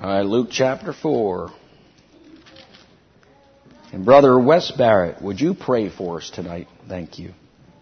All right, Luke chapter 4. And Brother Wes Barrett, would you pray for us tonight? Thank you.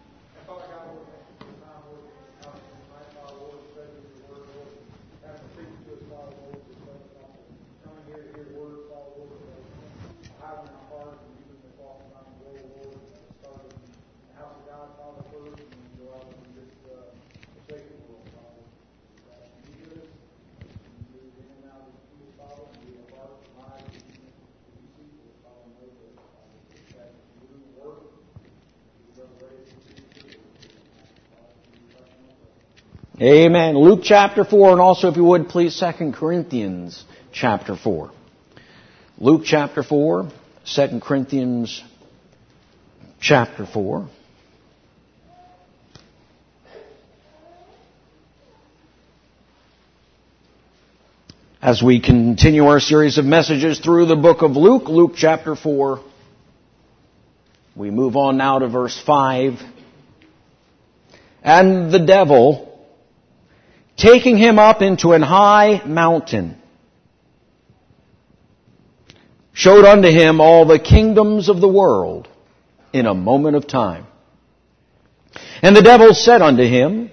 Amen. Luke chapter 4, and also, if you would, please, 2 Corinthians chapter 4. Luke chapter 4, 2 Corinthians chapter 4. As we continue our series of messages through the book of Luke, Luke chapter 4, we move on now to verse 5. And the devil, taking him up into an high mountain, showed unto him all the kingdoms of the world in a moment of time. And the devil said unto him,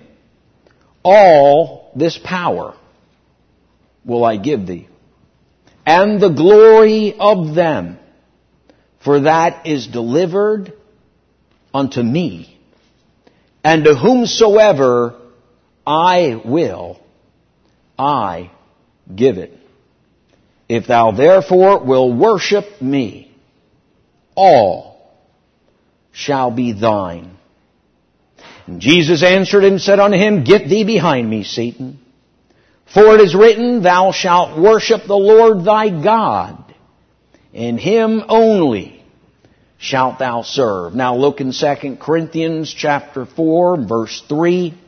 all this power will I give thee, and the glory of them, for that is delivered unto me, and to whomsoever I will, I give it. If thou therefore will worship me, all shall be thine. And Jesus answered and said unto him, Get thee behind me, Satan. For it is written, Thou shalt worship the Lord thy God, and him only shalt thou serve. Now look in 2 Corinthians chapter 4, verse 3.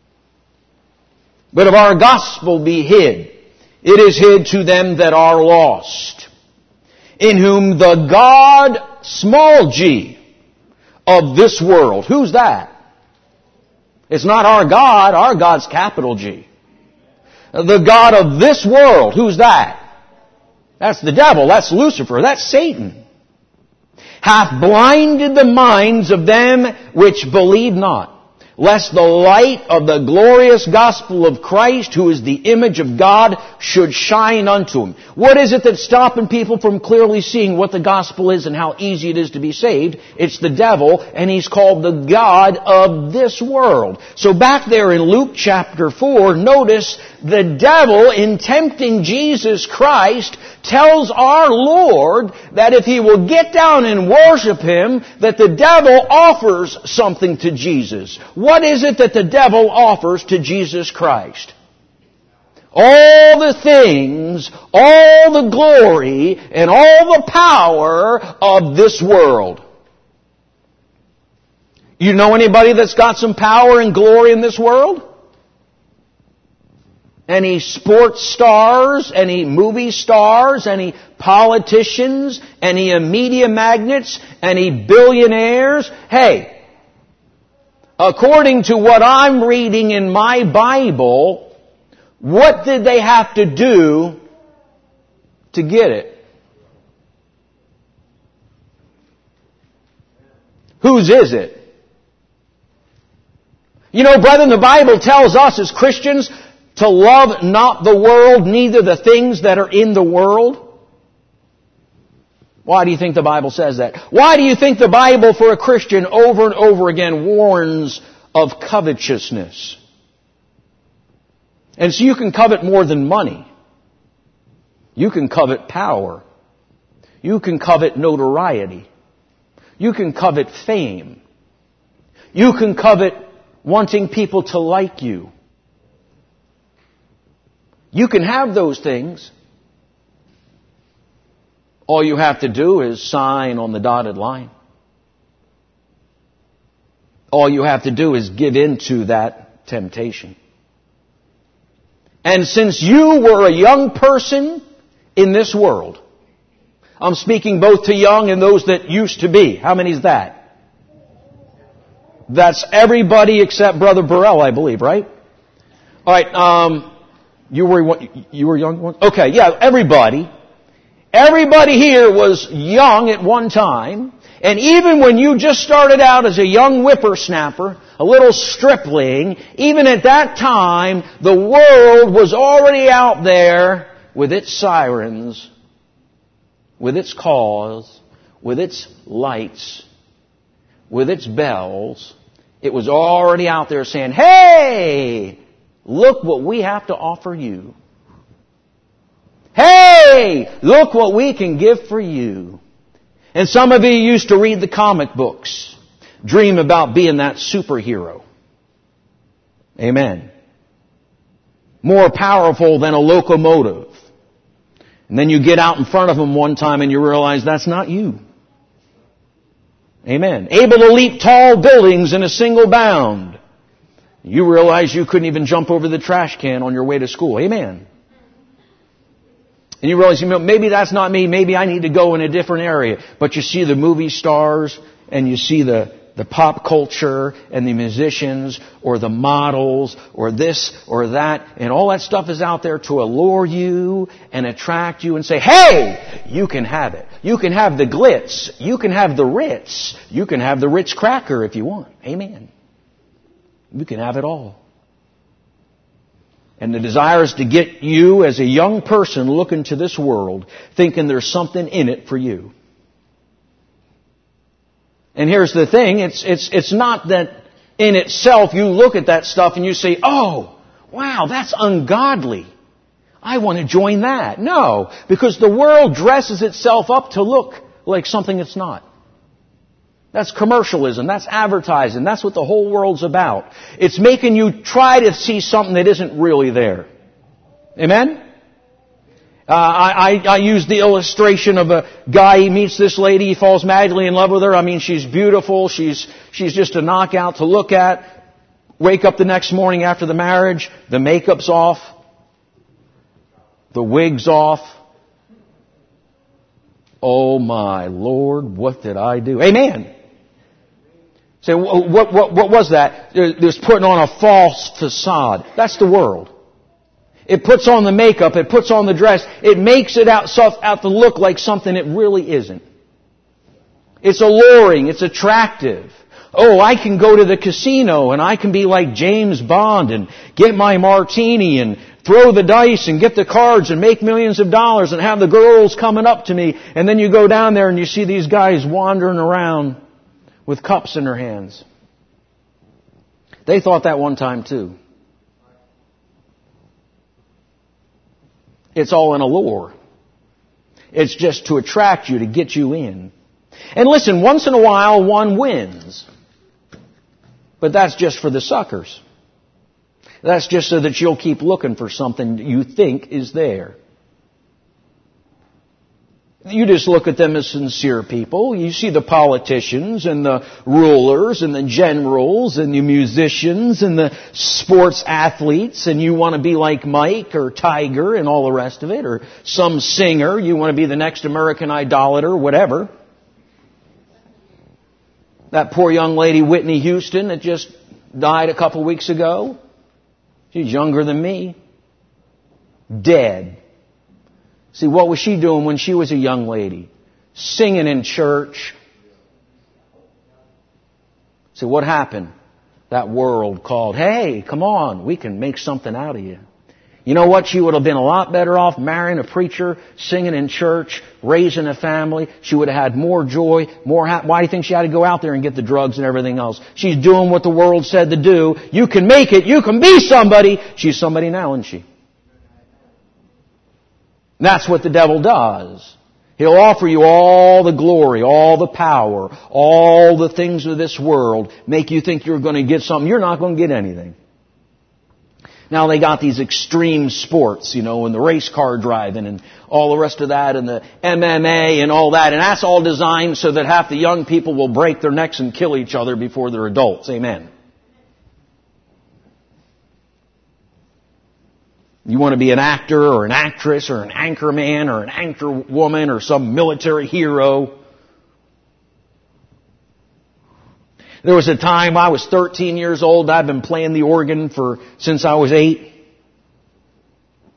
But if our gospel be hid, it is hid to them that are lost, in whom the God, small g, of this world. Who's that? It's not our God's capital G. The God of this world, who's that? That's the devil, that's Lucifer, that's Satan. Hath blinded the minds of them which believe not, lest the light of the glorious gospel of Christ, who is the image of God, should shine unto them. What is it that's stopping people from clearly seeing what the gospel is and how easy it is to be saved? It's the devil, and he's called the God of this world. So back there in Luke chapter 4, notice the devil, in tempting Jesus Christ, tells our Lord that if he will get down and worship him, that the devil offers something to Jesus. What is it that the devil offers to Jesus Christ? All the things, all the glory, and all the power of this world. You know anybody that's got some power and glory in this world? Any sports stars, any movie stars, any politicians, any media magnates, any billionaires? Hey, according to what I'm reading in my Bible, what did they have to do to get it? Whose is it? You know, brethren, the Bible tells us as Christians to love not the world, neither the things that are in the world. Why do you think the Bible says that? Why do you think the Bible for a Christian over and over again warns of covetousness? And so you can covet more than money. You can covet power. You can covet notoriety. You can covet fame. You can covet wanting people to like you. You can have those things. All you have to do is sign on the dotted line. All you have to do is give in to that temptation. And since you were a young person in this world, I'm speaking both to young and those that used to be. How many is that? That's everybody except Brother Burrell, I believe, right? All right, You were young once? Okay, yeah, everybody. Everybody here was young at one time. And even when you just started out as a young whippersnapper, a little stripling, even at that time, the world was already out there with its sirens, with its calls, with its lights, with its bells. It was already out there saying, hey, look what we have to offer you. Hey, look what we can give for you. And some of you used to read the comic books, dream about being that superhero. Amen. More powerful than a locomotive. And then you get out in front of them one time and you realize that's not you. Amen. Able to leap tall buildings in a single bound. You realize you couldn't even jump over the trash can on your way to school. Amen. And you realize, maybe that's not me. Maybe I need to go in a different area. But you see the movie stars and you see the pop culture and the musicians or the models or this or that. And all that stuff is out there to allure you and attract you and say, hey, you can have it. You can have the glitz. You can have the Ritz. You can have the Ritz cracker if you want. Amen. You can have it all. And the desire is to get you as a young person looking to this world thinking there's something in it for you. And here's the thing, it's not that in itself you look at that stuff and you say, oh, wow, that's ungodly. I want to join that. No, because the world dresses itself up to look like something it's not. That's commercialism. That's advertising. That's what the whole world's about. It's making you try to see something that isn't really there. Amen? I use the illustration of a guy, he meets this lady, he falls madly in love with her. I mean, she's beautiful. She's just a knockout to look at. Wake up the next morning after the marriage, the makeup's off. The wig's off. Oh my Lord, what did I do? Amen. Say, what was that? There's putting on a false facade. That's the world. It puts on the makeup, it puts on the dress, it makes it out to look like something it really isn't. It's alluring, it's attractive. Oh, I can go to the casino and I can be like James Bond and get my martini and throw the dice and get the cards and make millions of dollars and have the girls coming up to me. And then you go down there and you see these guys wandering around with cups in their hands. They thought that one time too. It's all an allure. It's just to attract you, to get you in. And listen, once in a while one wins. But that's just for the suckers. That's just so that you'll keep looking for something you think is there. You just look at them as sincere people. You see the politicians and the rulers and the generals and the musicians and the sports athletes, and you want to be like Mike or Tiger and all the rest of it, or some singer. You want to be the next American Idolater, whatever. That poor young lady, Whitney Houston, that just died a couple weeks ago. She's younger than me. Dead. See, what was she doing when she was a young lady? Singing in church. See, what happened? That world called, hey, come on, we can make something out of you. You know what? She would have been a lot better off marrying a preacher, singing in church, raising a family. She would have had more joy, more why do you think she had to go out there and get the drugs and everything else? She's doing what the world said to do. You can make it. You can be somebody. She's somebody now, isn't she? That's what the devil does. He'll offer you all the glory, all the power, all the things of this world, make you think you're going to get something. You're not going to get anything. Now they got these extreme sports, and the race car driving and all the rest of that and the MMA and all that. And that's all designed so that half the young people will break their necks and kill each other before they're adults. Amen. You want to be an actor or an actress or an anchor man or an anchor woman or some military hero. There was a time I was 13 years old. I've been playing the organ since I was 8.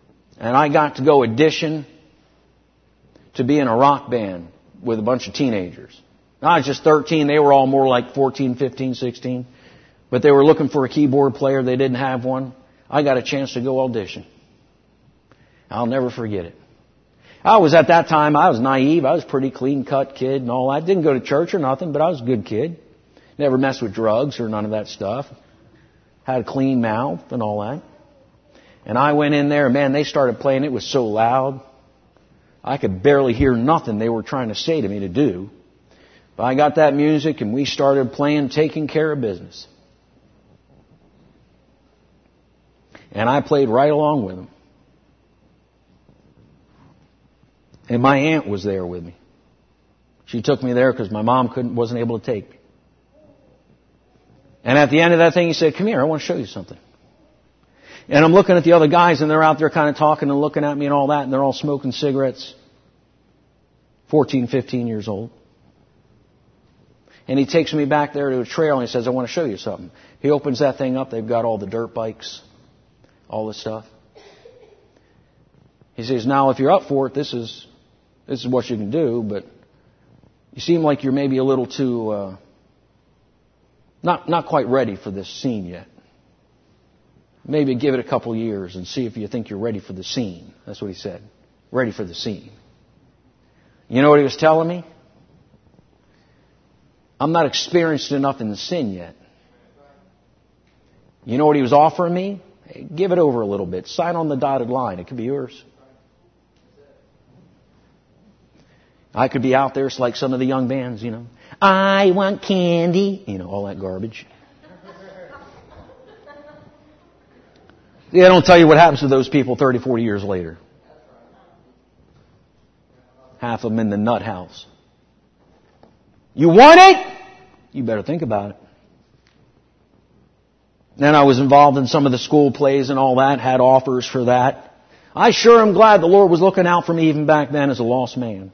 And I got to go audition to be in a rock band with a bunch of teenagers. I was just 13. They were all more like 14, 15, 16. But they were looking for a keyboard player. They didn't have one. I got a chance to go audition. I'll never forget it. At that time, I was naive. I was a pretty clean-cut kid and all that. Didn't go to church or nothing, but I was a good kid. Never messed with drugs or none of that stuff. Had a clean mouth and all that. And I went in there, and man, they started playing. It was so loud. I could barely hear nothing they were trying to say to me to do. But I got that music, and we started playing Taking Care of Business. And I played right along with them. And my aunt was there with me. She took me there because my mom wasn't able to take me. And at the end of that thing, he said, "Come here, I want to show you something." And I'm looking at the other guys, and they're out there kind of talking and looking at me and all that, and they're all smoking cigarettes. 14, 15 years old. And he takes me back there to a trail, and he says, "I want to show you something." He opens that thing up. They've got all the dirt bikes, all this stuff. He says, "Now, if you're up for it, this is what you can do, but you seem like you're maybe a little too, not quite ready for this scene yet. Maybe give it a couple years and see if you think you're ready for the scene." That's what he said. Ready for the scene. You know what he was telling me? I'm not experienced enough in the sin yet. You know what he was offering me? Hey, give it over a little bit. Sign on the dotted line. It could be yours. I could be out there like some of the young bands, "I want candy," all that garbage. They don't tell you what happens to those people 30, 40 years later. Half of them in the nut house. You want it? You better think about it. Then I was involved in some of the school plays and all that, had offers for that. I sure am glad the Lord was looking out for me even back then as a lost man.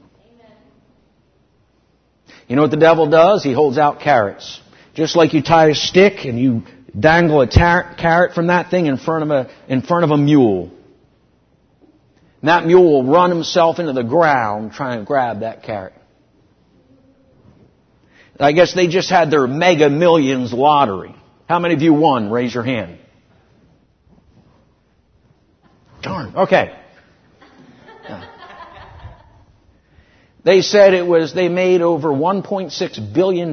You know what the devil does? He holds out carrots. Just like you tie a stick and you dangle a carrot from that thing in front of a mule. And that mule will run himself into the ground trying to grab that carrot. I guess they just had their Mega Millions lottery. How many of you won? Raise your hand. Darn. Okay. They said they made over $1.6 billion.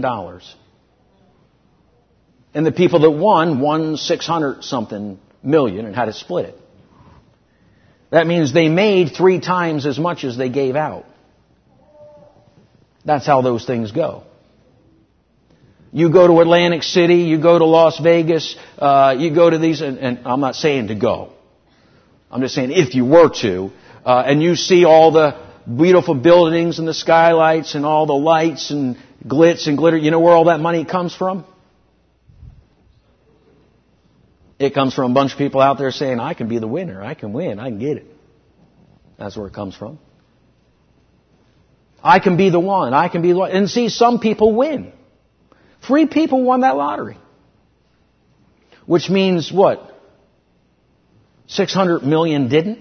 And the people that won 600 something million and had to split it. That means they made 3 times as much as they gave out. That's how those things go. You go to Atlantic City, you go to Las Vegas, you go to these, and I'm not saying to go. I'm just saying if you were to, and you see all the beautiful buildings and the skylights and all the lights and glitz and glitter, you know where all that money comes from? It comes from a bunch of people out there saying, "I can be the winner, I can win, I can get it." That's where it comes from. I can be the one, I can be the one. And see, some people win. 3 people won that lottery. Which means what? 600 million didn't?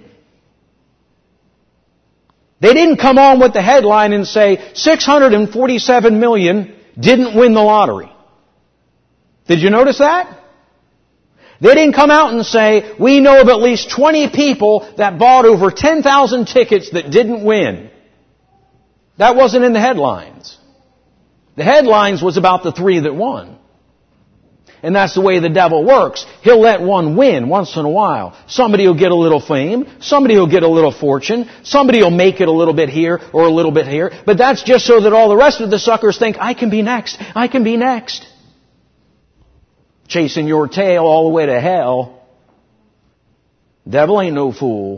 They didn't come on with the headline and say 647 million didn't win the lottery. Did you notice that? They didn't come out and say, "We know of at least 20 people that bought over 10,000 tickets that didn't win." That wasn't in the headlines. The headlines was about the 3 that won. And that's the way the devil works. He'll let one win once in a while. Somebody will get a little fame. Somebody will get a little fortune. Somebody will make it a little bit here or a little bit here. But that's just so that all the rest of the suckers think, "I can be next. I can be next." Chasing your tail all the way to hell. Devil ain't no fool.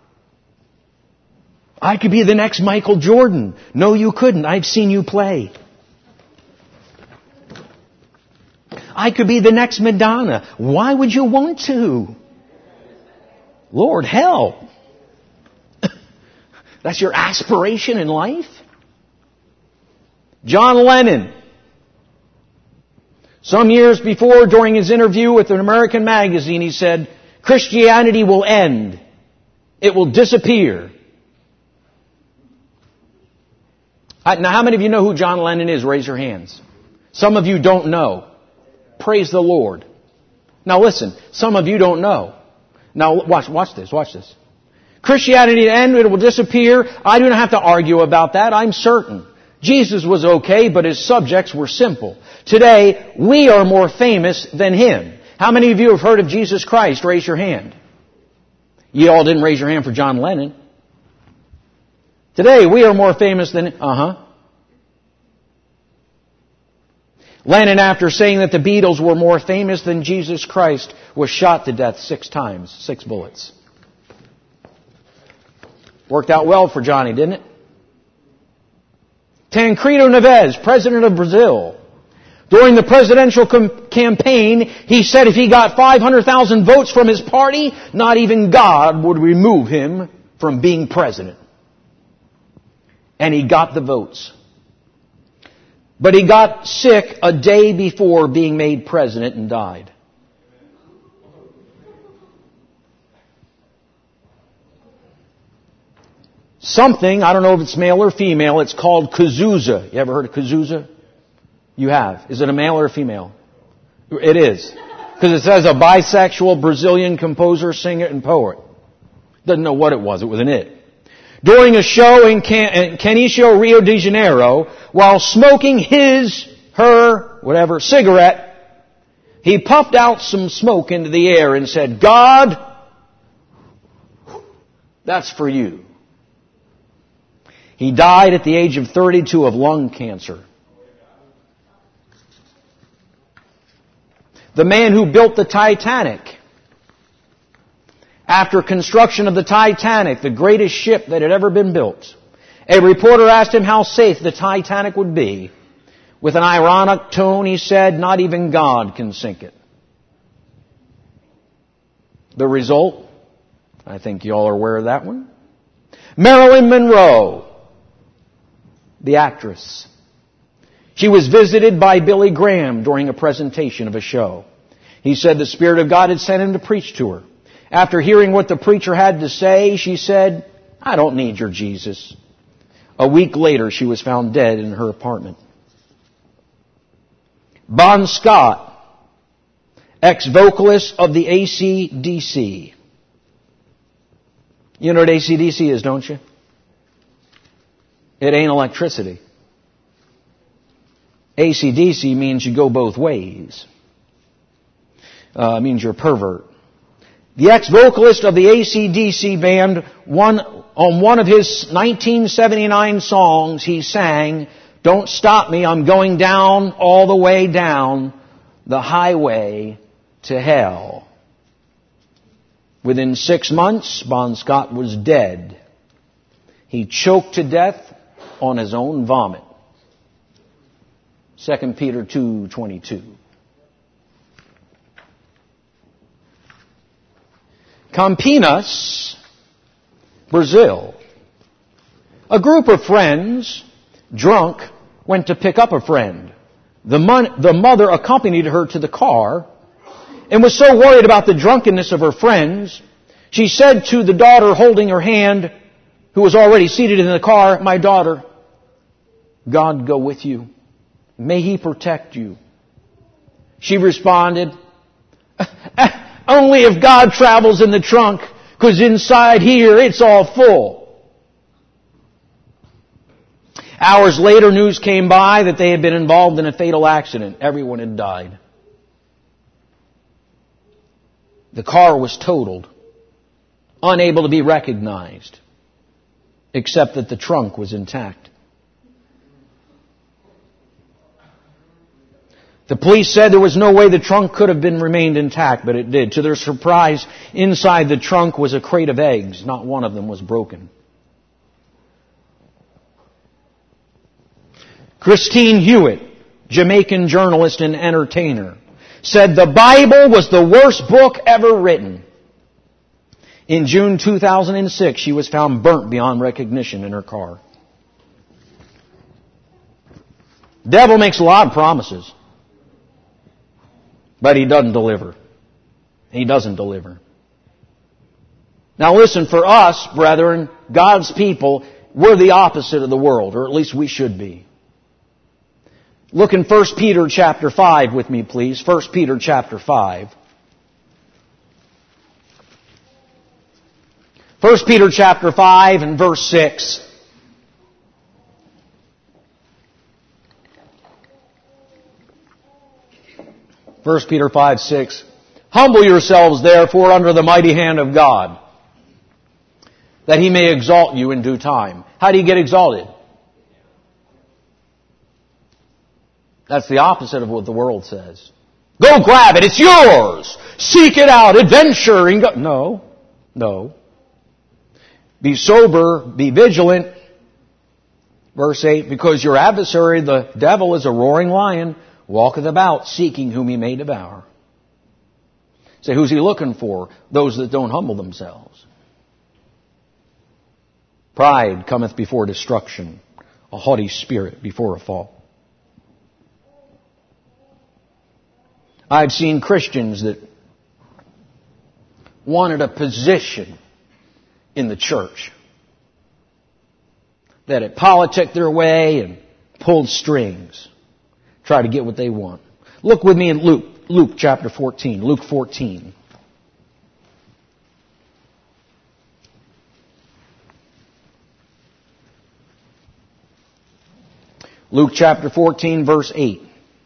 "I could be the next Michael Jordan." No, you couldn't. I've seen you play. "I could be the next Madonna." Why would you want to? Lord, help. That's your aspiration in life? John Lennon. Some years before, during his interview with an American magazine, he said, "Christianity will end It will disappear. Now, how many of you know who John Lennon is? Raise your hands. Some of you don't know. Praise the Lord. Now listen, some of you don't know. Now watch this. Christianity and it will disappear. I do not have to argue about that. I'm certain. Jesus was okay, but His subjects were simple. Today, we are more famous than Him. How many of you have heard of Jesus Christ? Raise your hand. You all didn't raise your hand for John Lennon. Today, we are more famous than... Lennon, after saying that the Beatles were more famous than Jesus Christ, was shot to death 6 times, 6 bullets. Worked out well for Johnny, didn't it? Tancredo Neves, president of Brazil. During the presidential campaign, he said if he got 500,000 votes from his party, not even God would remove him from being president. And he got the votes. But he got sick a day before being made president and died. Something, I don't know if it's male or female, it's called Cazuza. You ever heard of Cazuza? You have. Is it a male or a female? It is. Because it says a bisexual Brazilian composer, singer, and poet. Doesn't know what it was. It was an it. During a show in Canixio, Rio de Janeiro, while smoking her cigarette, he puffed out some smoke into the air and said, God, that's for you. He died at the age of 32 of lung cancer. The man who built the Titanic, after construction of the Titanic, the greatest ship that had ever been built, a reporter asked him how safe the Titanic would be. With an ironic tone, he said, not even God can sink it. The result, I think you all are aware of that one. Marilyn Monroe, the actress. She was visited by Billy Graham during a presentation of a show. He said the Spirit of God had sent him to preach to her. After hearing what the preacher had to say, she said, I don't need your Jesus. A week later, she was found dead in her apartment. Bon Scott, ex-vocalist of the AC/DC. You know what AC/DC is, don't you? It ain't electricity. AC/DC means you go both ways. It means you're a pervert. The ex-vocalist of the AC/DC band, on one of his 1979 songs, he sang, Don't Stop Me, I'm Going Down, All the Way Down, the Highway to Hell. Within 6 months, Bon Scott was dead. He choked to death on his own vomit. 2 Peter 2:22. Campinas, Brazil. A group of friends, drunk, went to pick up a friend. The mother accompanied her to the car and was so worried about the drunkenness of her friends, she said to the daughter holding her hand, who was already seated in the car, my daughter, God go with you. May He protect you. She responded, only if God travels in the trunk, because inside here it's all full. Hours later, news came by that they had been involved in a fatal accident. Everyone had died. The car was totaled, unable to be recognized, except that the trunk was intact. The police said there was no way the trunk could have remained intact, but it did. To their surprise, inside the trunk was a crate of eggs. Not one of them was broken. Christine Hewitt, Jamaican journalist and entertainer, said the Bible was the worst book ever written. In June 2006, she was found burnt beyond recognition in her car. The devil makes a lot of promises, but he doesn't deliver. He doesn't deliver. Now listen, for us, brethren, God's people, we're the opposite of the world, or at least we should be. Look in 1 Peter chapter 5 with me, please. 1 Peter chapter 5. 1 Peter chapter 5 and verse 6. 1 Peter 5, 6. Humble yourselves, therefore, under the mighty hand of God, that He may exalt you in due time. How do you get exalted? That's the opposite of what the world says. Go grab it, it's yours! Seek it out, adventure, and go. No. Be sober, be vigilant. Verse 8, because your adversary, the devil, is a roaring lion, walketh about, seeking whom he may devour. Say, who's he looking for? Those that don't humble themselves. Pride cometh before destruction, a haughty spirit before a fall. I've seen Christians that wanted a position in the church, that had politicked their way and pulled strings, try to get what they want. Look with me in Luke chapter 14, Luke 14. Luke chapter 14, verse 8.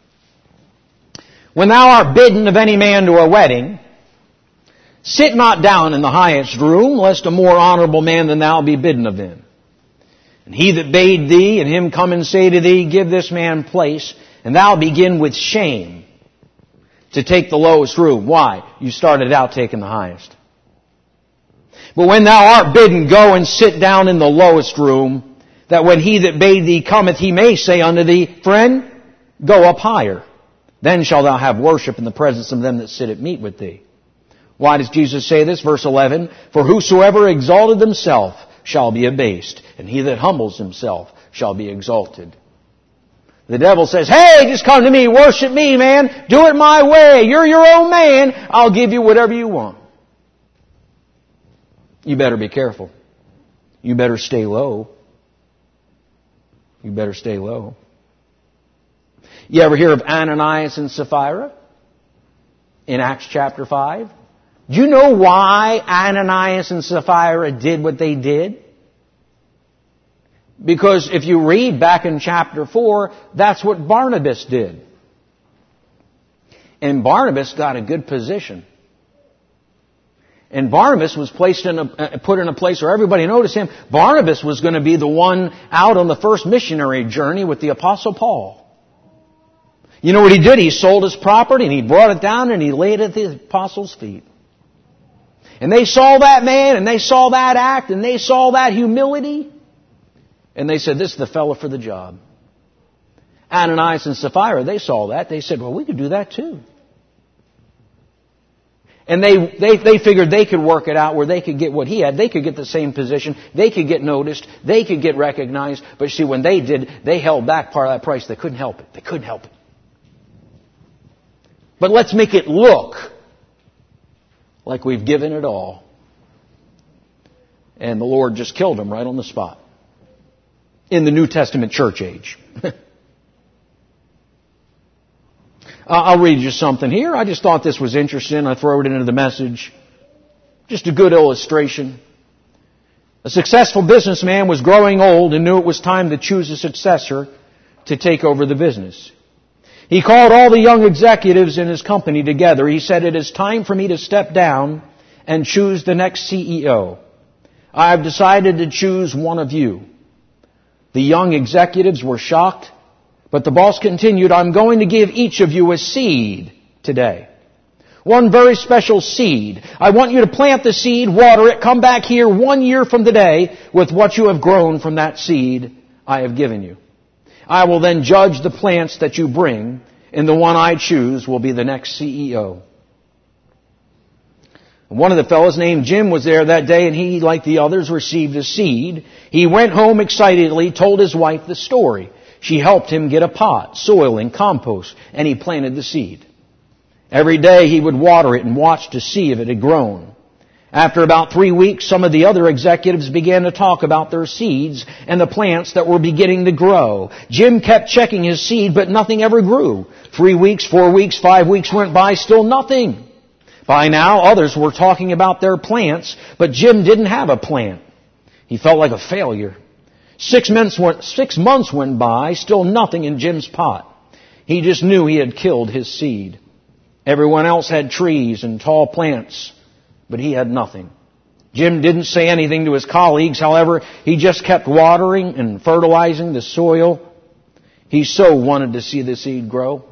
When thou art bidden of any man to a wedding, sit not down in the highest room, lest a more honorable man than thou be bidden of them. And he that bade thee, and him come and say to thee, give this man place, and thou begin with shame to take the lowest room. Why? You started out taking the highest. But when thou art bidden, go and sit down in the lowest room, that when he that bade thee cometh, he may say unto thee, friend, go up higher. Then shalt thou have worship in the presence of them that sit at meat with thee. Why does Jesus say this? Verse 11, for whosoever exalted himself shall be abased, and he that humbles himself shall be exalted. The devil says, hey, just come to me, worship me, man. Do it my way. You're your own man. I'll give you whatever you want. You better be careful. You better stay low. You better stay low. You ever hear of Ananias and Sapphira in Acts chapter 5? Do you know why Ananias and Sapphira did what they did? Because if you read back in chapter 4, that's what Barnabas did. And Barnabas got a good position. And Barnabas was put in a place where everybody noticed him. Barnabas was going to be the one out on the first missionary journey with the Apostle Paul. You know what he did? He sold his property and he brought it down and he laid it at the apostles' feet. And they saw that man and they saw that act and they saw that humility. And they said, this is the fellow for the job. Ananias and Sapphira, they saw that. They said, well, we could do that too. And they figured they could work it out where they could get what he had. They could get the same position. They could get noticed. They could get recognized. But see, when they did, they held back part of that price. They couldn't help it. They couldn't help it. But let's make it look like we've given it all. And the Lord just killed them right on the spot. In the New Testament church age. I'll read you something here. I just thought this was interesting. I throw it into the message. Just a good illustration. A successful businessman was growing old and knew it was time to choose a successor to take over the business. He called all the young executives in his company together. He said, it is time for me to step down and choose the next CEO. I have decided to choose one of you. The young executives were shocked, but the boss continued, I'm going to give each of you a seed today. One very special seed. I want you to plant the seed, water it, come back here 1 year from today with what you have grown from that seed I have given you. I will then judge the plants that you bring, and the one I choose will be the next CEO. One of the fellows named Jim was there that day, and he, like the others, received a seed. He went home excitedly, told his wife the story. She helped him get a pot, soil, and compost, and he planted the seed. Every day he would water it and watch to see if it had grown. After about 3 weeks, some of the other executives began to talk about their seeds and the plants that were beginning to grow. Jim kept checking his seed, but nothing ever grew. 3 weeks, 4 weeks, 5 weeks went by, still nothing. By now, others were talking about their plants, but Jim didn't have a plant. He felt like a failure. 6 months went by, still nothing in Jim's pot. He just knew he had killed his seed. Everyone else had trees and tall plants, but he had nothing. Jim didn't say anything to his colleagues. However, he just kept watering and fertilizing the soil. He so wanted to see the seed grow.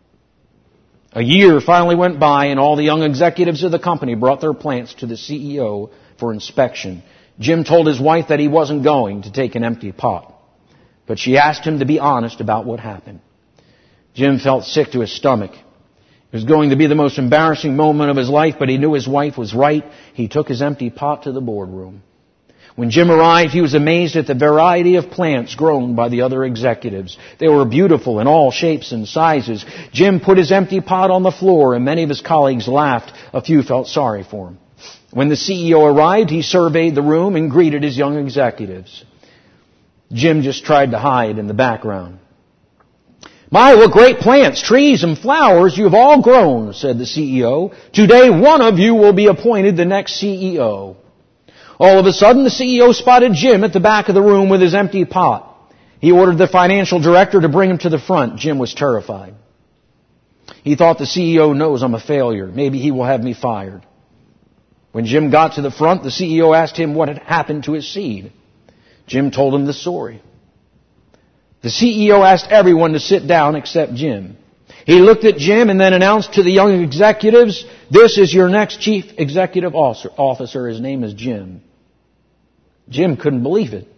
A year finally went by, and all the young executives of the company brought their plants to the CEO for inspection. Jim told his wife that he wasn't going to take an empty pot, but she asked him to be honest about what happened. Jim felt sick to his stomach. It was going to be the most embarrassing moment of his life, but he knew his wife was right. He took his empty pot to the boardroom. When Jim arrived, he was amazed at the variety of plants grown by the other executives. They were beautiful in all shapes and sizes. Jim put his empty pot on the floor, and many of his colleagues laughed. A few felt sorry for him. When the CEO arrived, he surveyed the room and greeted his young executives. Jim just tried to hide in the background. "My, what great plants, trees, and flowers you have all grown," said the CEO. "Today, one of you will be appointed the next CEO." All of a sudden, the CEO spotted Jim at the back of the room with his empty pot. He ordered the financial director to bring him to the front. Jim was terrified. He thought, the CEO knows I'm a failure. Maybe he will have me fired. When Jim got to the front, the CEO asked him what had happened to his seed. Jim told him the story. The CEO asked everyone to sit down except Jim. He looked at Jim and then announced to the young executives, "This is your next chief executive officer. His name is Jim." Jim couldn't believe it.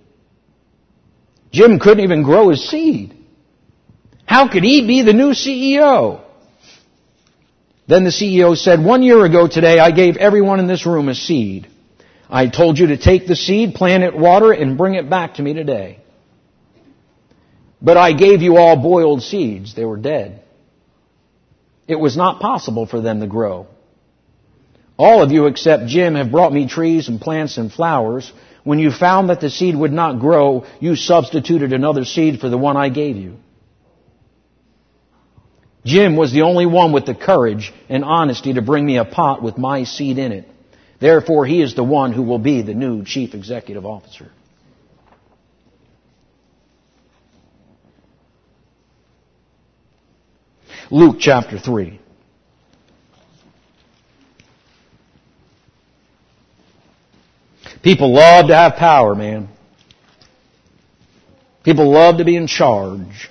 Jim couldn't even grow his seed. How could he be the new CEO? Then the CEO said, "1 year ago today, I gave everyone in this room a seed. I told you to take the seed, plant it, water it, and bring it back to me today. But I gave you all boiled seeds. They were dead. It was not possible for them to grow. All of you except Jim have brought me trees and plants and flowers. When you found that the seed would not grow, you substituted another seed for the one I gave you." Jim was the only one with the courage and honesty to bring me a pot with my seed in it. Therefore, he is the one who will be the new chief executive officer. Luke chapter 3. People love to have power, man. People love to be in charge.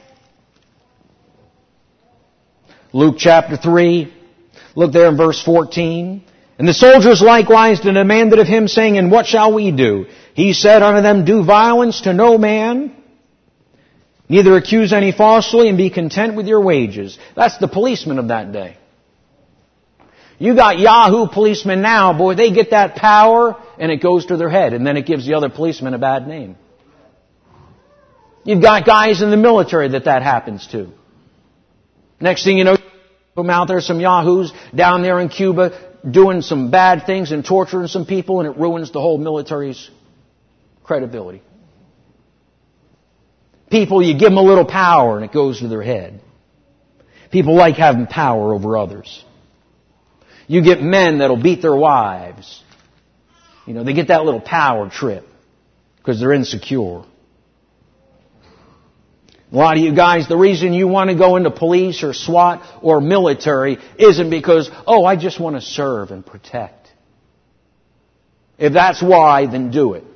Luke chapter 3, look there in verse 14. "And the soldiers likewise demanded of him, saying, And what shall we do? He said unto them, Do violence to no man, neither accuse any falsely, and be content with your wages." That's the policeman of that day. You got Yahoo policemen now, boy, they get that power and it goes to their head, and then it gives the other policemen a bad name. You've got guys in the military that happens to. Next thing you know, come out there, some Yahoos down there in Cuba doing some bad things and torturing some people, and it ruins the whole military's credibility. People, you give them a little power and it goes to their head. People like having power over others. You get men that'll beat their wives. You know, they get that little power trip because they're insecure. A lot of you guys, the reason you want to go into police or SWAT or military isn't because, I just want to serve and protect. If that's why, then do it.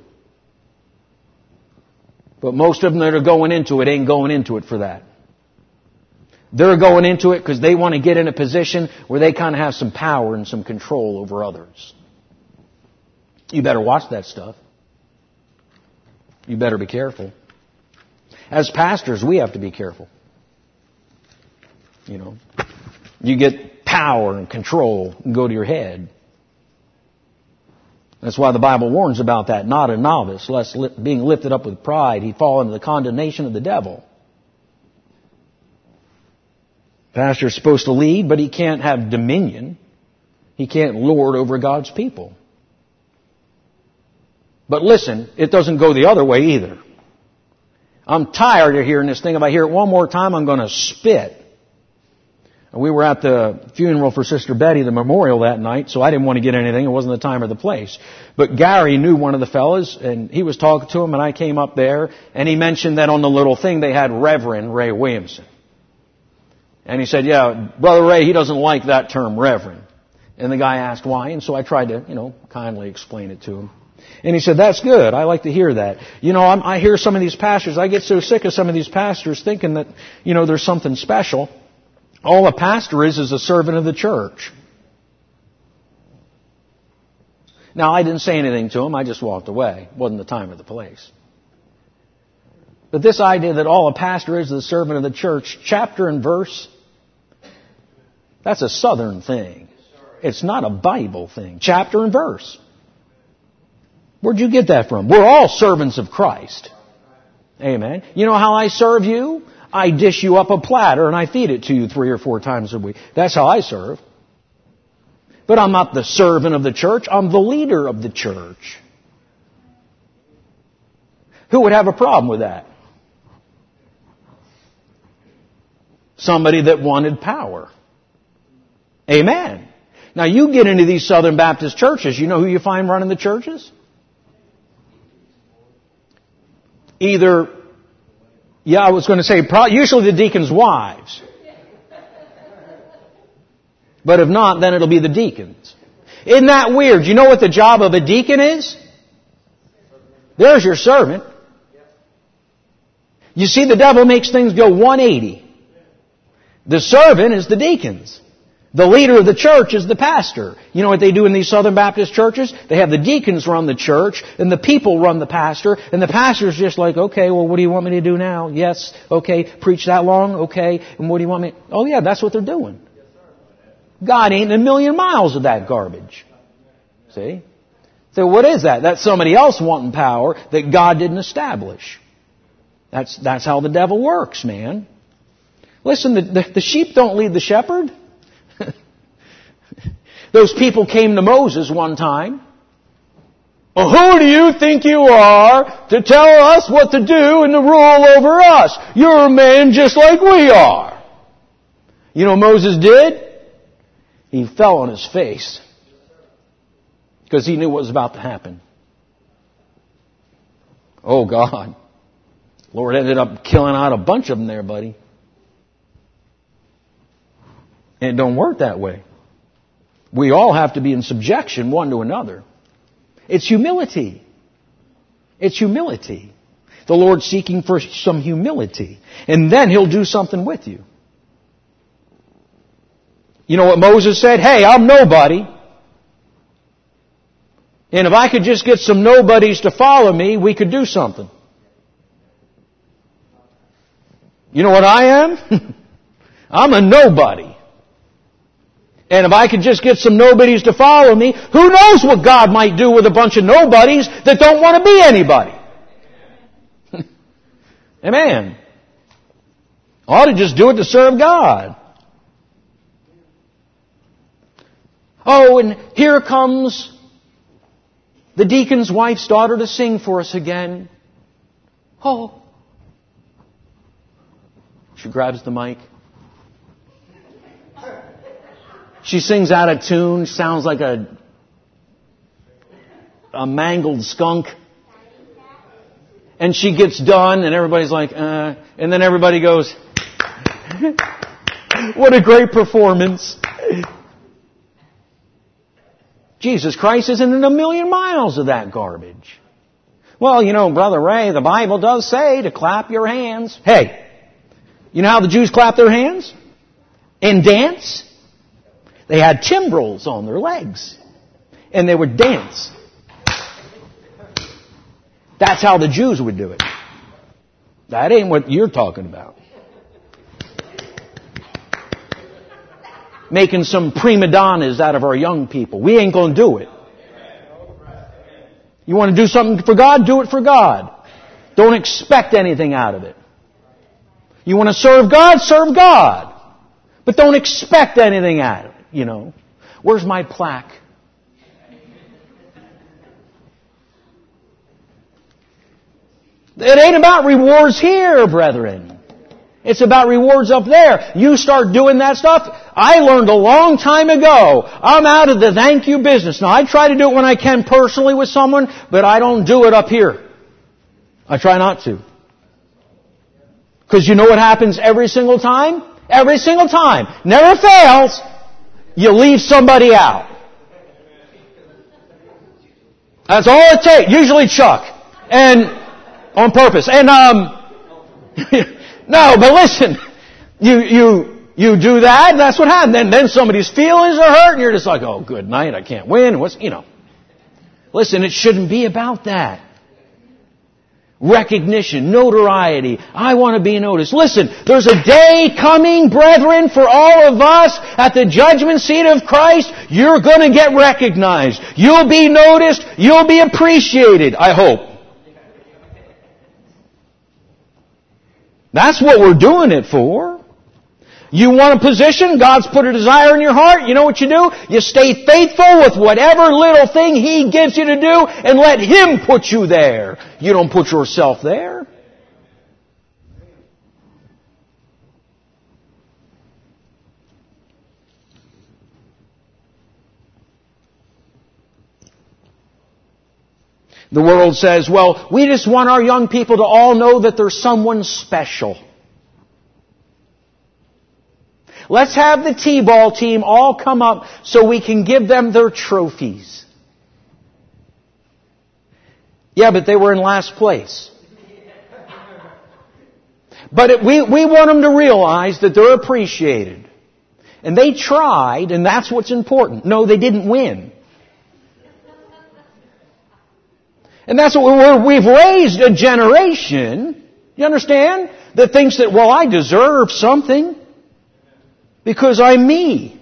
But most of them that are going into it ain't going into it for that. They're going into it because they want to get in a position where they kind of have some power and some control over others. You better watch that stuff. You better be careful. As pastors, we have to be careful. You know, you get power and control and go to your head. That's why the Bible warns about that. Not a novice, lest being lifted up with pride, he fall into the condemnation of the devil. Pastor's supposed to lead, but he can't have dominion. He can't lord over God's people. But listen, it doesn't go the other way either. I'm tired of hearing this thing. If I hear it one more time, I'm going to spit. We were at the funeral for Sister Betty, the memorial that night, so I didn't want to get anything. It wasn't the time or the place. But Gary knew one of the fellas, and he was talking to him, and I came up there, and he mentioned that on the little thing they had Reverend Ray Williamson. And he said, yeah, Brother Ray, he doesn't like that term, Reverend. And the guy asked why, and so I tried to, kindly explain it to him. And he said, that's good. I like to hear that. I hear some of these pastors, I get so sick of some of these pastors thinking that, there's something special. All a pastor is a servant of the church. Now, I didn't say anything to him. I just walked away. It wasn't the time or the place. But this idea that all a pastor is a servant of the church, chapter and verse, that's a Southern thing. It's not a Bible thing. Chapter and verse. Where'd you get that from? We're all servants of Christ. Amen. You know how I serve you? I dish you up a platter and I feed it to you 3 or 4 times a week. That's how I serve. But I'm not the servant of the church. I'm the leader of the church. Who would have a problem with that? Somebody that wanted power. Amen. Now you get into these Southern Baptist churches, you know who you find running the churches? Either, I was going to say, usually the deacons' wives. But if not, then it'll be the deacons. Isn't that weird? You know what the job of a deacon is? There's your servant. You see, the devil makes things go 180. The servant is the deacons. The leader of the church is the pastor. You know what they do in these Southern Baptist churches? They have the deacons run the church, and the people run the pastor, and the pastor's just like, okay, well, what do you want me to do now? Yes, okay, preach that long? Okay, and what do you want me... Oh yeah, that's what they're doing. God ain't in a million miles of that garbage. See? So what is that? That's somebody else wanting power that God didn't establish. That's how the devil works, man. Listen, the sheep don't lead the shepherd. Those people came to Moses one time. Well, who do you think you are to tell us what to do and to rule over us? You're a man just like we are. You know what Moses did? He fell on his face because he knew what was about to happen. Oh, God. Lord ended up killing out a bunch of them there, buddy. And it don't work that way. We all have to be in subjection one to another. It's humility. It's humility. The Lord's seeking for some humility. And then He'll do something with you. You know what Moses said? Hey, I'm nobody. And if I could just get some nobodies to follow me, we could do something. You know what I am? I'm a nobody. And if I could just get some nobodies to follow me, who knows what God might do with a bunch of nobodies that don't want to be anybody. Amen. I ought to just do it to serve God. Oh, and here comes the deacon's wife's daughter to sing for us again. Oh. She grabs the mic. She sings out of tune, sounds like a mangled skunk. And she gets done and everybody's like, and then everybody goes, what a great performance. Jesus Christ isn't in a million miles of that garbage. Well, you know, Brother Ray, the Bible does say to clap your hands. Hey, you know how the Jews clap their hands? And dance? They had timbrels on their legs. And they would dance. That's how the Jews would do it. That ain't what you're talking about. Making some prima donnas out of our young people. We ain't going to do it. You want to do something for God? Do it for God. Don't expect anything out of it. You want to serve God? Serve God. But don't expect anything out of it. You know, where's my plaque? It ain't about rewards here, brethren. It's about rewards up there. You start doing that stuff. I learned a long time ago. I'm out of the thank you business. Now, I try to do it when I can personally with someone, but I don't do it up here. I try not to. Because you know what happens every single time? Every single time. Never fails. You leave somebody out. That's all it takes. Usually Chuck. And on purpose. And no, but listen, you do that, and that's what happens. Then somebody's feelings are hurt, and you're just like, oh, good night, I can't win. Listen, it shouldn't be about that. Recognition, notoriety. I want to be noticed. Listen, there's a day coming, brethren, for all of us at the judgment seat of Christ. You're going to get recognized. You'll be noticed. You'll be appreciated, I hope. That's what we're doing it for. You want a position? God's put a desire in your heart. You know what you do? You stay faithful with whatever little thing He gives you to do and let Him put you there. You don't put yourself there. The world says, well, we just want our young people to all know that there's someone special. Let's have the T-ball team all come up so we can give them their trophies. Yeah, but they were in last place. But we want them to realize that they're appreciated. And they tried, and that's what's important. No, they didn't win. And that's what we've raised a generation, you understand, that thinks that, well, I deserve something because I'm me.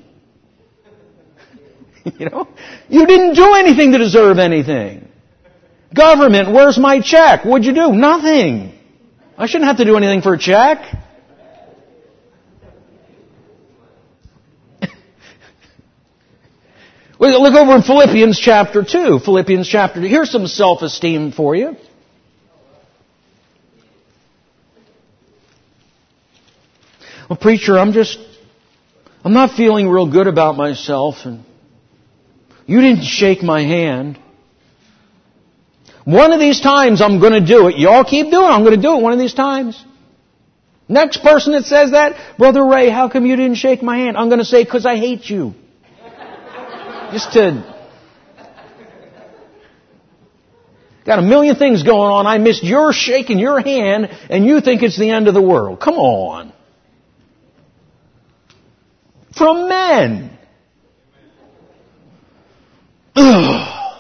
You didn't do anything to deserve anything. Government, where's my check? What'd you do? Nothing. I shouldn't have to do anything for a check. Look over in Philippians chapter 2. Philippians chapter 2. Here's some self-esteem for you. Well, preacher, I'm not feeling real good about myself, and you didn't shake my hand. One of these times I'm going to do it. You all keep doing it. I'm going to do it one of these times. Next person that says that, Brother Ray, how come you didn't shake my hand? I'm going to say, because I hate you. Got a million things going on. I missed your shaking your hand, and you think it's the end of the world. Come on. From men. Ugh.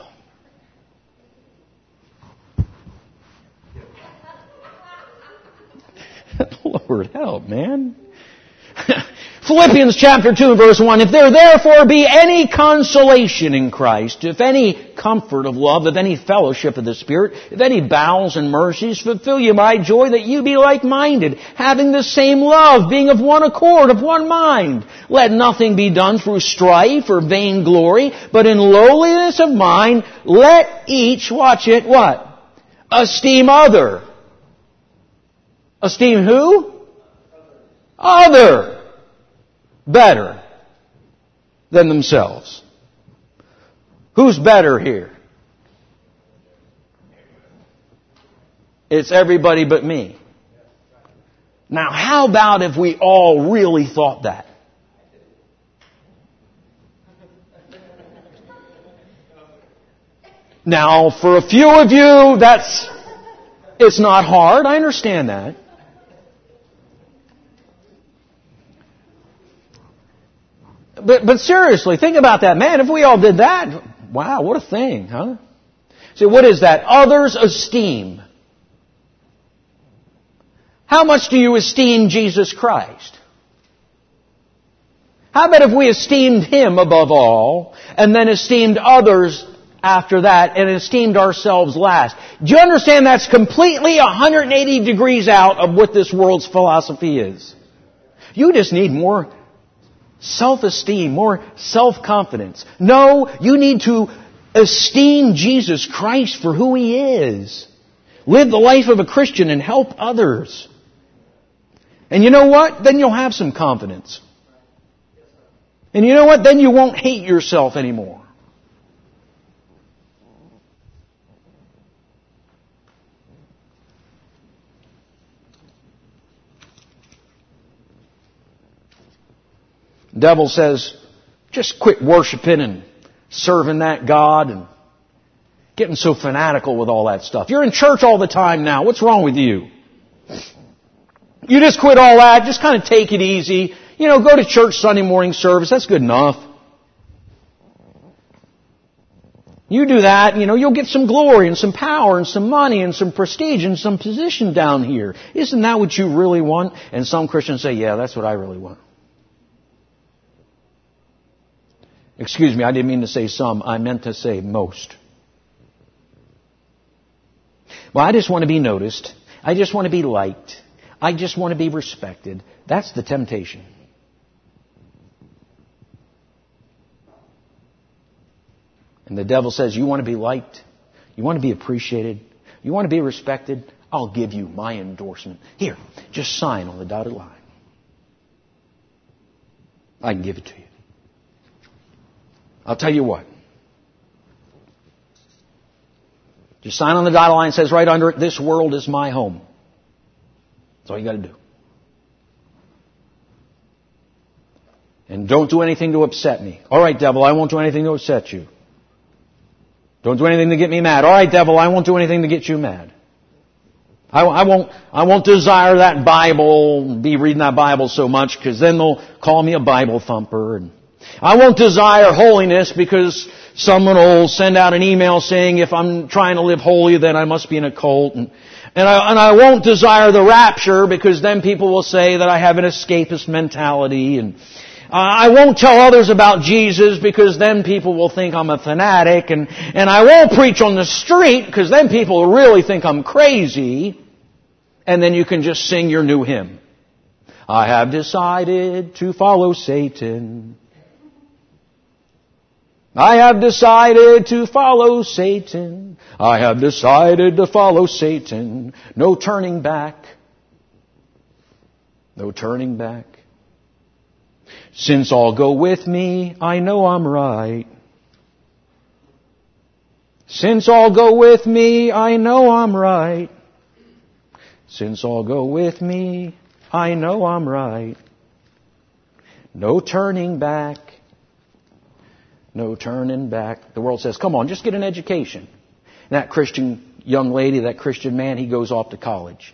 Lord help, man. Philippians chapter 2 verse 1, if there therefore be any consolation in Christ, if any comfort of love, if any fellowship of the Spirit, if any bowels and mercies, fulfill you my joy that you be like-minded, having the same love, being of one accord, of one mind. Let nothing be done through strife or vainglory, but in lowliness of mind, let each, watch it, what? Esteem other. Esteem who? Other. Better than themselves. Who's better here? It's everybody but me. Now, how about if we all really thought that? Now, for a few of you, it's not hard. I understand that. But seriously, think about that. Man, if we all did that, wow, what a thing, huh? So what is that? Others esteem. How much do you esteem Jesus Christ? How about if we esteemed Him above all, and then esteemed others after that, and esteemed ourselves last? Do you understand that's completely 180 degrees out of what this world's philosophy is? You just need more self-esteem, more self-confidence. No, you need to esteem Jesus Christ for who He is. Live the life of a Christian and help others. And you know what? Then you'll have some confidence. And you know what? Then you won't hate yourself anymore. The devil says, just quit worshiping and serving that God and getting so fanatical with all that stuff. You're in church all the time now. What's wrong with you? You just quit all that. Just kind of take it easy. You know, go to church Sunday morning service. That's good enough. You do that, you know, you'll get some glory and some power and some money and some prestige and some position down here. Isn't that what you really want? And some Christians say, yeah, that's what I really want. Excuse me, I didn't mean to say some. I meant to say most. Well, I just want to be noticed. I just want to be liked. I just want to be respected. That's the temptation. And the devil says, you want to be liked? You want to be appreciated? You want to be respected? I'll give you my endorsement. Here, just sign on the dotted line. I can give it to you. I'll tell you what. Just sign on the dotted line. It says right under it, this world is my home. That's all you got to do. And don't do anything to upset me. All right, devil, I won't do anything to upset you. Don't do anything to get me mad. All right, devil, I won't do anything to get you mad. I won't desire that Bible, be reading that Bible so much, because then they'll call me a Bible thumper. And I won't desire holiness because someone will send out an email saying if I'm trying to live holy, then I must be in a cult. And I won't desire the rapture because then people will say that I have an escapist mentality. And I won't tell others about Jesus because then people will think I'm a fanatic. And I won't preach on the street because then people will really think I'm crazy. And then you can just sing your new hymn. I have decided to follow Satan. I have decided to follow Satan. I have decided to follow Satan. No turning back. No turning back. Since all go with me, I know I'm right. Since all go with me, I know I'm right. Since all go with me, I know I'm right. No turning back. No turning back. The world says, come on, just get an education. And that Christian young lady, that Christian man, he goes off to college.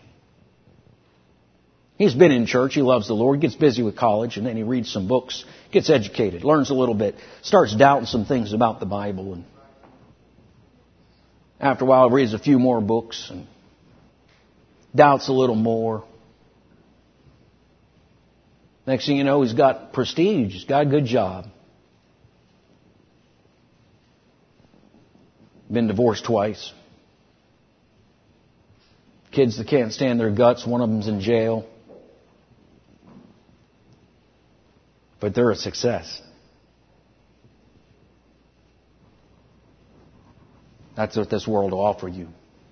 He's been in church, he loves the Lord, gets busy with college, and then he reads some books, gets educated, learns a little bit, starts doubting some things about the Bible. And after a while, he reads a few more books and doubts a little more. Next thing you know, he's got prestige, he's got a good job. Been divorced twice. Kids that can't stand their guts, one of them's in jail. But they're a success. That's what this world will offer you.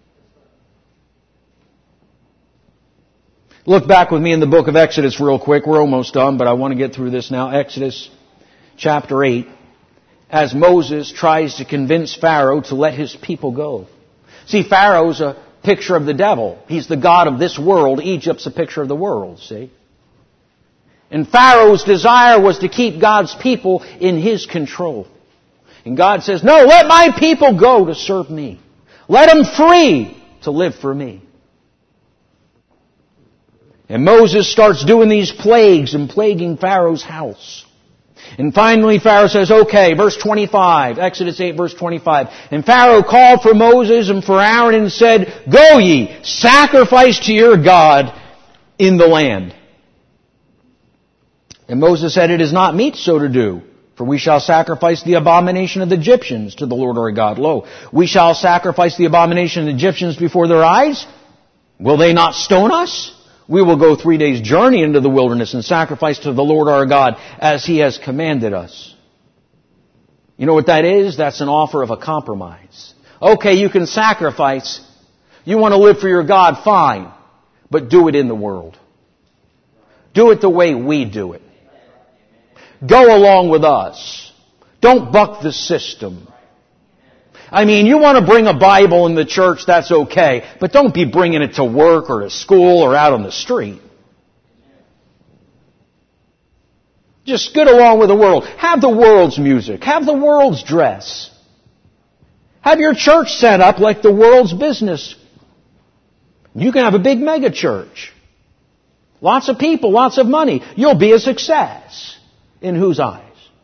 Look back with me in the book of Exodus real quick. We're almost done, but I want to get through this now. Exodus chapter 8. As Moses tries to convince Pharaoh to let his people go. See, Pharaoh's a picture of the devil. He's the god of this world. Egypt's a picture of the world, see? And Pharaoh's desire was to keep God's people in his control. And God says, no, let my people go to serve me. Let them free to live for me. And Moses starts doing these plagues and plaguing Pharaoh's house. And finally Pharaoh says, okay, verse 25, Exodus 8, verse 25. And Pharaoh called for Moses and for Aaron and said, go ye, sacrifice to your God in the land. And Moses said, it is not meet so to do, for we shall sacrifice the abomination of the Egyptians to the Lord our God. Lo, we shall sacrifice the abomination of the Egyptians before their eyes. Will they not stone us? We will go 3 days' journey into the wilderness and sacrifice to the Lord our God as He has commanded us. You know what that is? That's an offer of a compromise. Okay, you can sacrifice. You want to live for your God, fine. But do it in the world. Do it the way we do it. Go along with us. Don't buck the system. I mean, you want to bring a Bible in the church, that's okay. But don't be bringing it to work or to school or out on the street. Just get along with the world. Have the world's music. Have the world's dress. Have your church set up like the world's business. You can have a big mega church. Lots of people, lots of money. You'll be a success. In whose eyes?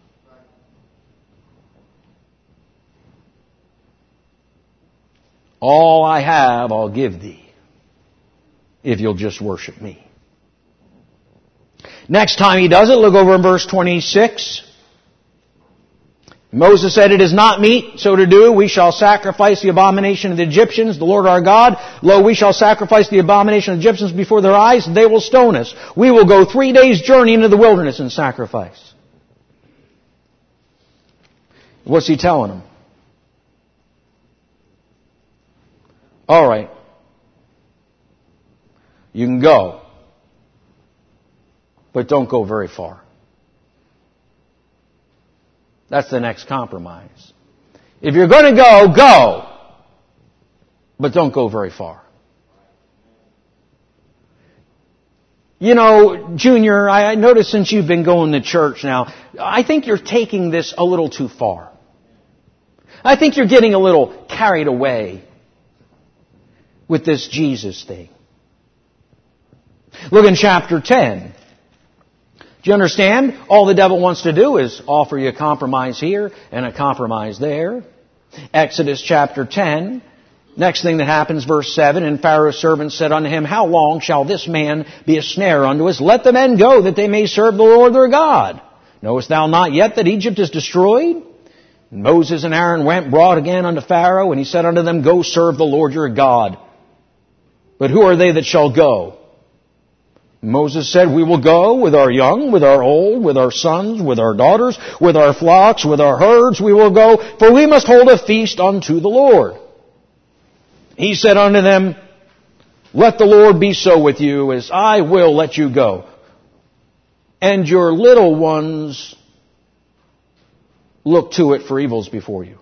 All I have, I'll give thee, if you'll just worship me. Next time he does it, look over in verse 26. Moses said, it is not meet so to do. We shall sacrifice the abomination of the Egyptians, the Lord our God. Lo, we shall sacrifice the abomination of the Egyptians before their eyes, and they will stone us. We will go 3 days' journey into the wilderness and sacrifice. What's he telling them? All right. You can go. But don't go very far. That's the next compromise. If you're going to go, go. But don't go very far. You know, Junior, I noticed since you've been going to church now, I think you're taking this a little too far. I think you're getting a little carried away with this Jesus thing. Look in chapter 10. Do you understand? All the devil wants to do is offer you a compromise here and a compromise there. Exodus chapter 10. Next thing that happens, verse 7, and Pharaoh's servants said unto him, how long shall this man be a snare unto us? Let the men go, that they may serve the Lord their God. Knowest thou not yet that Egypt is destroyed? And Moses and Aaron went, brought again unto Pharaoh, and he said unto them, go serve the Lord your God. But who are they that shall go? Moses said, we will go with our young, with our old, with our sons, with our daughters, with our flocks, with our herds, we will go, for we must hold a feast unto the Lord. He said unto them, let the Lord be so with you as I will let you go. And your little ones look to it for evils before you.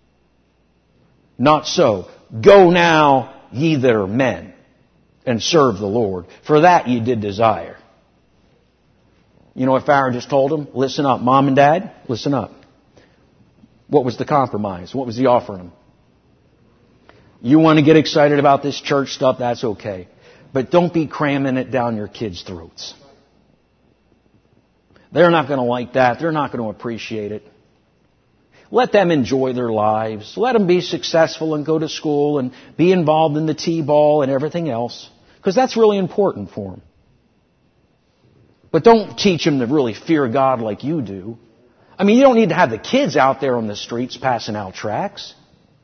Not so. Go now, ye that are men, and serve the Lord. For that ye did desire. You know what Pharaoh just told them? Listen up. Mom and Dad, listen up. What was the compromise? What was he offering them? You want to get excited about this church stuff, that's okay. But don't be cramming it down your kids' throats. They're not going to like that. They're not going to appreciate it. Let them enjoy their lives. Let them be successful and go to school and be involved in the T-ball and everything else. Because that's really important for them. But don't teach them to really fear God like you do. I mean, you don't need to have the kids out there on the streets passing out tracts.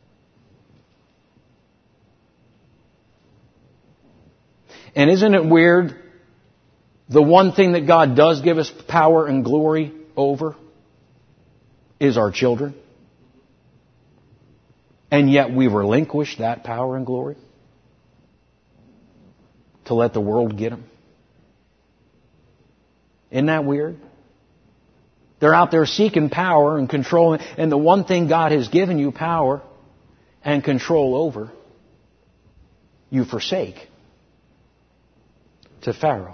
And isn't it weird? The one thing that God does give us power and glory over is our children. And yet we relinquish that power and glory to let the world get them. Isn't that weird? They're out there seeking power and control. And the one thing God has given you power and control over, you forsake to Pharaoh.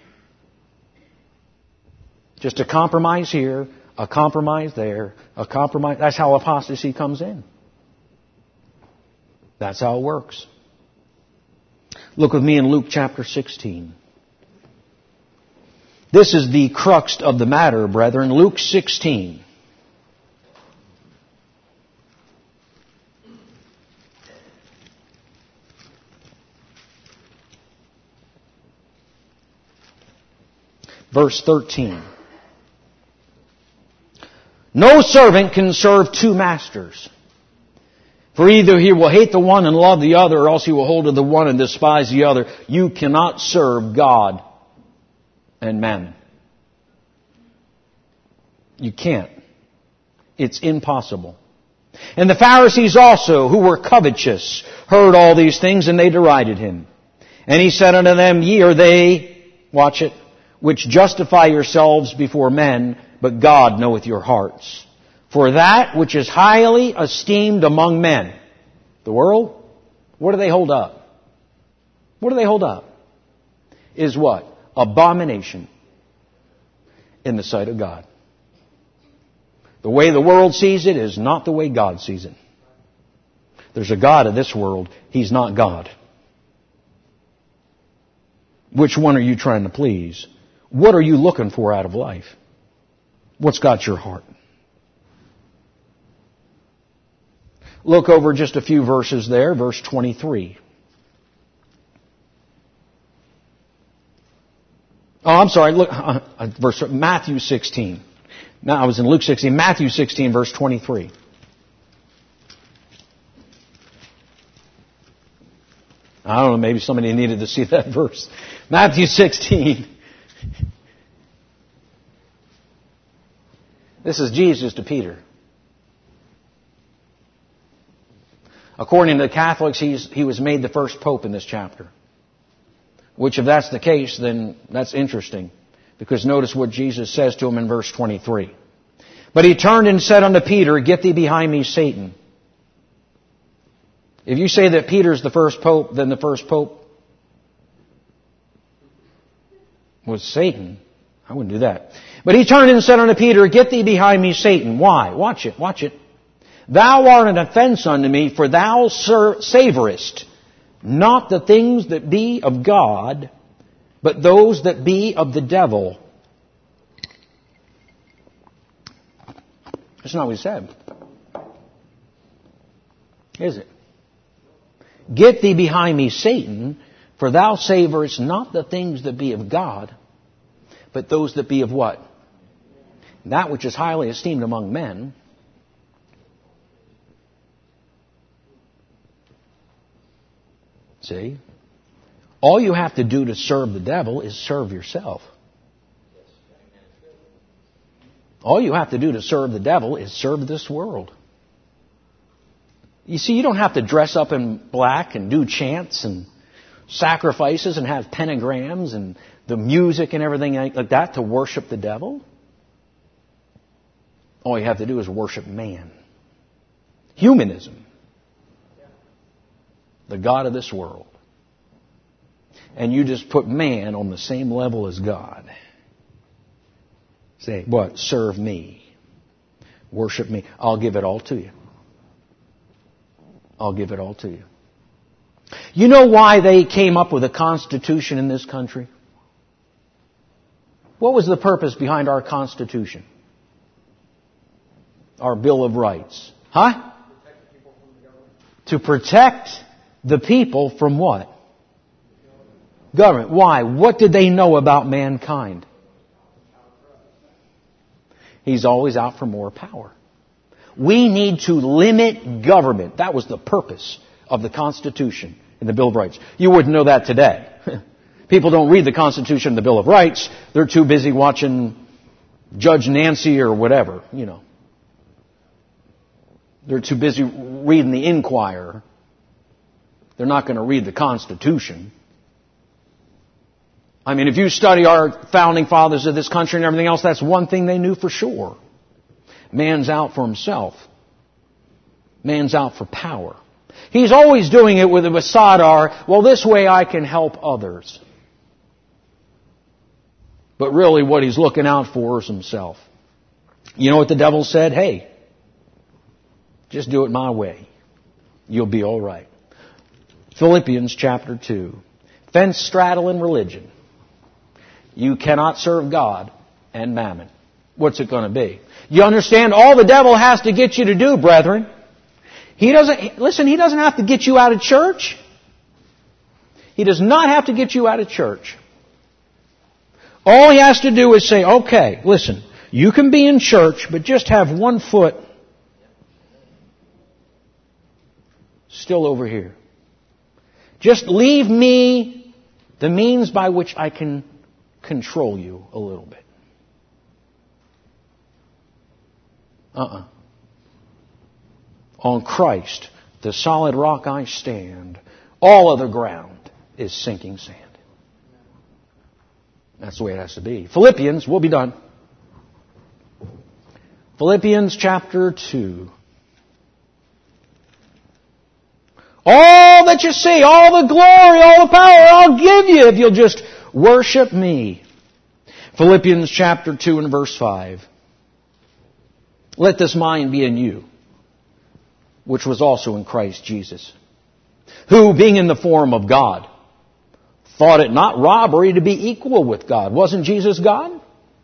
Just a compromise here, a compromise there, a compromise. That's how apostasy comes in. That's how it works. Look with me in Luke chapter 16. This is the crux of the matter, brethren. Luke 16. Verse 13. No servant can serve two masters. For either he will hate the one and love the other, or else he will hold to the one and despise the other. You cannot serve God and mammon. You can't. It's impossible. And the Pharisees also, who were covetous, heard all these things, and they derided him. And he said unto them, Ye are they, watch it, which justify yourselves before men, but God knoweth your hearts. For that which is highly esteemed among men, the world, what do they hold up? What do they hold up? Is what? Abomination in the sight of God. The way the world sees it is not the way God sees it. There's a God of this world. He's not God. Which one are you trying to please? What are you looking for out of life? What's got your heart? Look over just a few verses there, verse 23. Oh, I'm sorry. Look, Matthew 16. Now, I was in Luke 16. Matthew 16, verse 23. I don't know, maybe somebody needed to see that verse. Matthew 16. This is Jesus to Peter. According to the Catholics, he was made the first pope in this chapter. Which, if that's the case, then that's interesting. Because notice what Jesus says to him in verse 23. But he turned and said unto Peter, Get thee behind me, Satan. If you say that Peter's the first pope, then the first pope was Satan. I wouldn't do that. But he turned and said unto Peter, Get thee behind me, Satan. Why? Watch it, watch it. Thou art an offense unto me, for thou savorest not the things that be of God, but those that be of the devil. That's not what he said. Is it? Get thee behind me, Satan, for thou savorest not the things that be of God, but those that be of what? That which is highly esteemed among men. See? All you have to do to serve the devil is serve yourself. All you have to do to serve the devil is serve this world. You see, you don't have to dress up in black and do chants and sacrifices and have pentagrams and the music and everything like that to worship the devil. All you have to do is worship man. Humanism. The God of this world. And you just put man on the same level as God. Say, what? Serve me. Worship me. I'll give it all to you. I'll give it all to you. You know why they came up with a constitution in this country? What was the purpose behind our Constitution? Our Bill of Rights? Huh? To protect the people from what? Government. Why? What did they know about mankind? He's always out for more power. We need to limit government. That was the purpose of the Constitution and the Bill of Rights. You wouldn't know that today. People don't read the Constitution and the Bill of Rights. They're too busy watching Judge Nancy or whatever, you know. They're too busy reading the Inquirer. They're not going to read the Constitution. I mean, if you study our founding fathers of this country and everything else, that's one thing they knew for sure. Man's out for himself. Man's out for power. He's always doing it with a facade, well, this way I can help others. But really what he's looking out for is himself. You know what the devil said? Hey, just do it my way. You'll be all right. Philippians chapter 2. Fence straddling religion. You cannot serve God and mammon. What's it going to be? You understand? All the devil has to get you to do, brethren. He doesn't have to get you out of church. He does not have to get you out of church. All he has to do is say, okay, listen, you can be in church, but just have one foot still over here. Just leave me the means by which I can control you a little bit. On Christ, the solid rock I stand. All other ground is sinking sand. That's the way it has to be. Philippians, we'll be done. Philippians chapter 2. All that you see, all the glory, all the power, I'll give you if you'll just worship me. Philippians chapter 2 and verse 5. Let this mind be in you, which was also in Christ Jesus, who, being in the form of God, thought it not robbery to be equal with God. Wasn't Jesus God?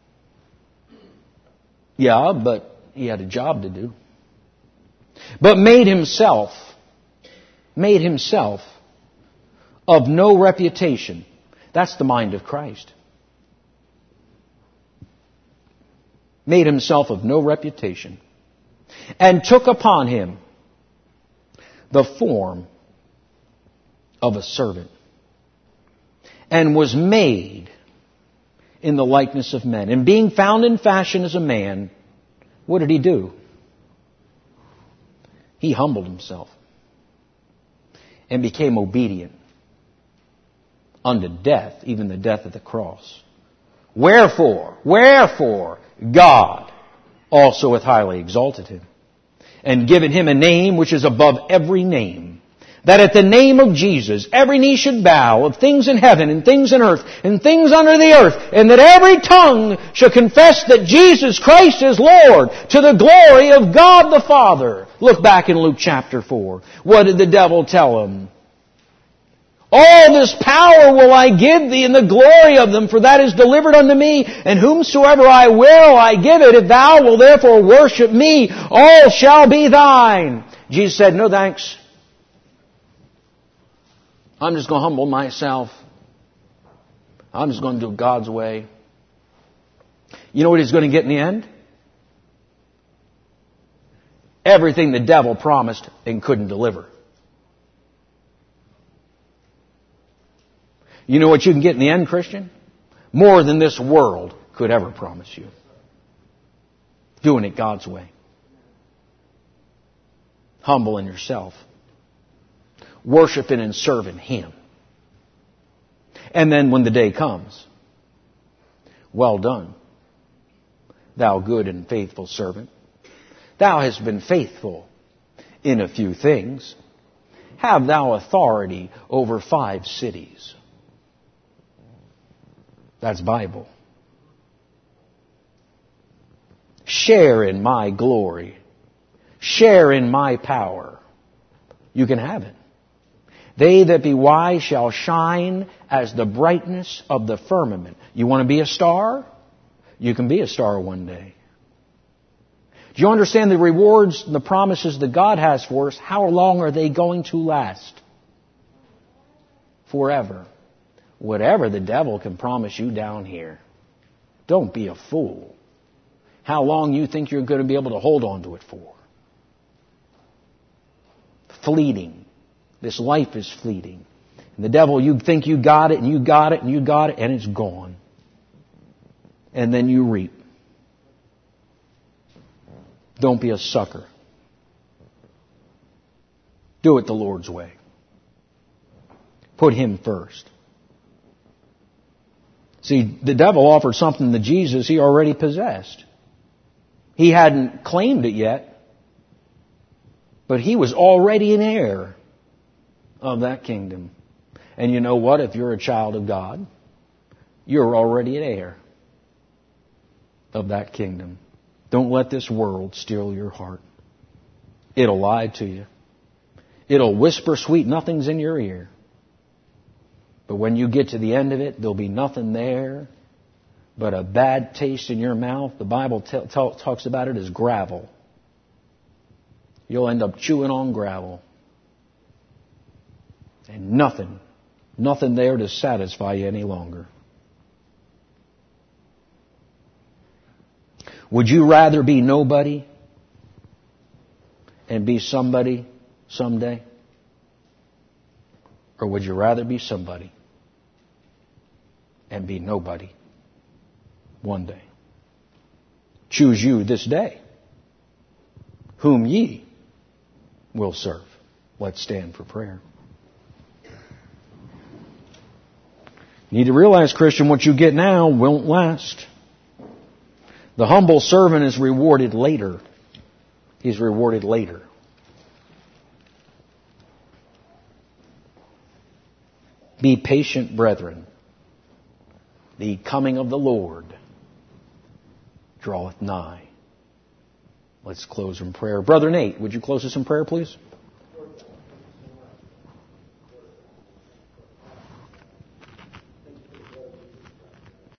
Yeah, but he had a job to do. But made himself of no reputation. That's the mind of Christ. Made himself of no reputation. And took upon him the form of a servant. And was made in the likeness of men. And being found in fashion as a man, what did he do? He humbled himself and became obedient unto death, even the death of the cross. Wherefore, God also hath highly exalted him, and given him a name which is above every name, that at the name of Jesus every knee should bow, of things in heaven and things in earth and things under the earth, and that every tongue shall confess that Jesus Christ is Lord, to the glory of God the Father. Look back in Luke chapter 4. What did the devil tell him? All this power will I give thee, and the glory of them, for that is delivered unto me, and whomsoever I will I give it. If thou wilt therefore worship me, all shall be thine. Jesus said, no thanks. I'm just going to humble myself. I'm just going to do it God's way. You know what he's going to get in the end? Everything the devil promised and couldn't deliver. You know what you can get in the end, Christian? More than this world could ever promise you. Doing it God's way. Humbling yourself. Worshiping and serving Him. And then when the day comes, well done, thou good and faithful servant. Thou hast been faithful in a few things. Have thou authority over 5 cities. That's Bible. Share in my glory. Share in my power. You can have it. They that be wise shall shine as the brightness of the firmament. You want to be a star? You can be a star one day. Do you understand the rewards and the promises that God has for us? How long are they going to last? Forever. Whatever the devil can promise you down here, don't be a fool. How long you think you're going to be able to hold on to it for? Fleeting. This life is fleeting. And the devil, you think you got it, and you got it, and you got it, and it's gone. And then you reap. Don't be a sucker. Do it the Lord's way. Put Him first. See, the devil offered something to Jesus he already possessed. He hadn't claimed it yet, but he was already an heir of that kingdom. And you know what? If you're a child of God, you're already an heir of that kingdom. Don't let this world steal your heart. It'll lie to you. It'll whisper sweet nothings in your ear. But when you get to the end of it, there'll be nothing there but a bad taste in your mouth. The Bible talks about it as gravel. You'll end up chewing on gravel. And nothing there to satisfy you any longer. Would you rather be nobody and be somebody someday? Or would you rather be somebody and be nobody one day? Choose you this day whom ye will serve. Let's stand for prayer. You need to realize, Christian, what you get now won't last. The humble servant is rewarded later. He's rewarded later. Be patient, brethren. The coming of the Lord draweth nigh. Let's close in prayer. Brother Nate, would you close us in prayer, please?